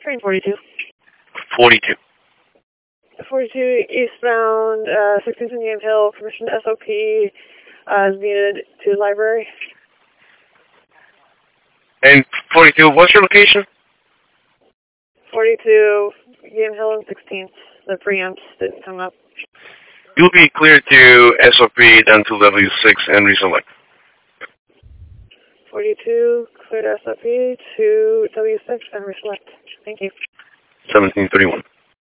train 42. 42. 42 eastbound, 16th and Yam Hill, permission to SOP is needed to the library. And 42, what's your location? 42, Yam Hill and 16th. The preamps didn't come up. You'll be cleared to SOP down to W6 and reselect. 42, cleared SOP to W6 and reselect. Thank you. 1731.